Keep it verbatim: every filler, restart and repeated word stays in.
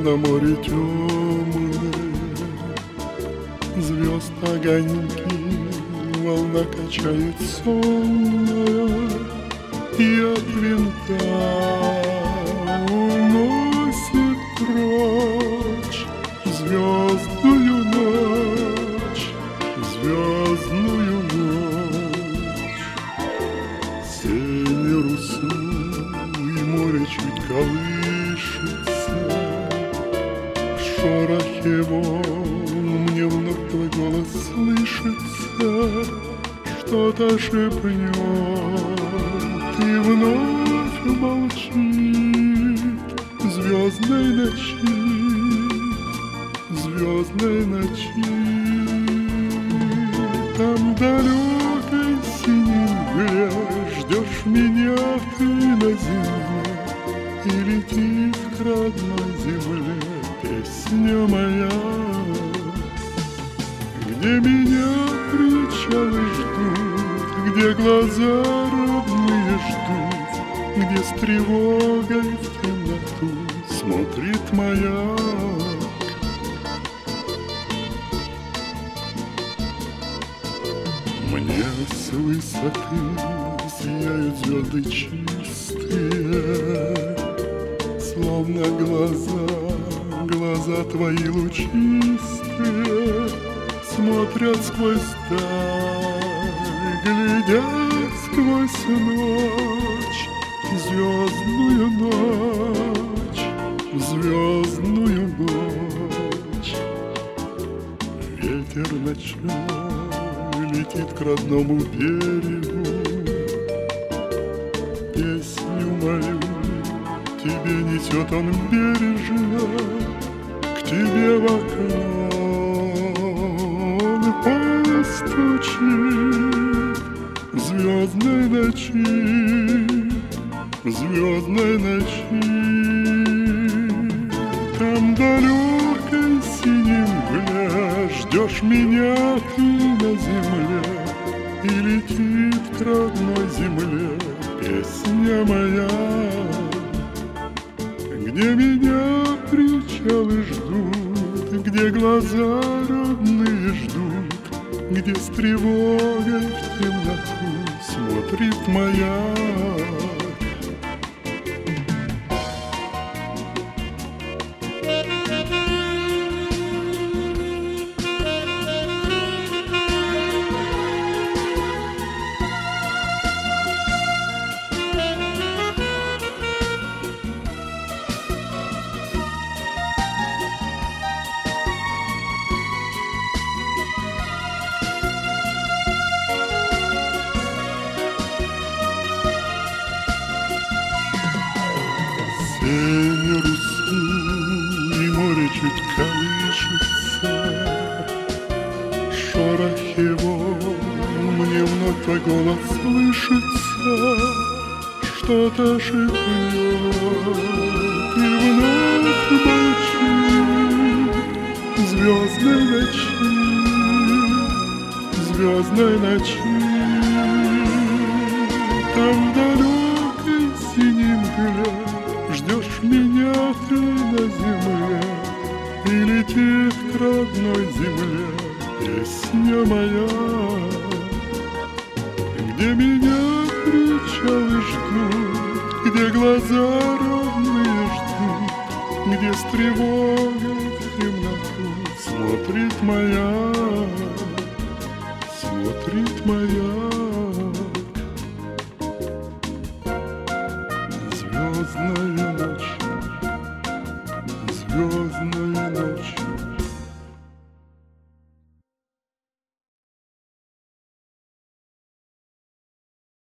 на море темное, звезд огоньки волна качает сонная, и от винта уносит прочь звездную ночь, звездную ночь. Север уснул, и море чуть колышется, в шорохе волн мне вновь твой голос слышится, что-то шепнет, и вновь молчит звездной ночи, звездной ночи. Там далекой синей мгле ждешь меня ты на земле, и летит к родной земле песня моя, где меня причалы ждут, где глаза родные ждут, где с тревогой в темноту смотрит маяк. Мне с высоты сияют звезды чистые, словно глаза, глаза твои лучистые смотрят сквозь сталь, глядят сквозь ночь, звездную ночь, звездную ночь. Ветер ночной летит к родному берегу, песню мою тебе несет он бережно, к тебе в окно постучит звездной ночи, звездной ночи. Там далекой синей мгле ждешь меня ты на земле, и летит к родной земле песня моя, где меня причалы ждут, где глаза родные ждут, где с тревогой в темноту смотрит маяк. Север уснул, и море чуть колышется, шорохи волн мне вновь твой голос слышится, что-то шепнет, и вновь молчит звездной ночи, звездной ночи. Там далекой синей мгле ждешь меня ты на земле, и летит к родной земле песня моя, где меня причалы ждут, где глаза родные ждут, где с тревогой в темноту смотрит маяк, смотрит маяк. Звездная ночь, звездная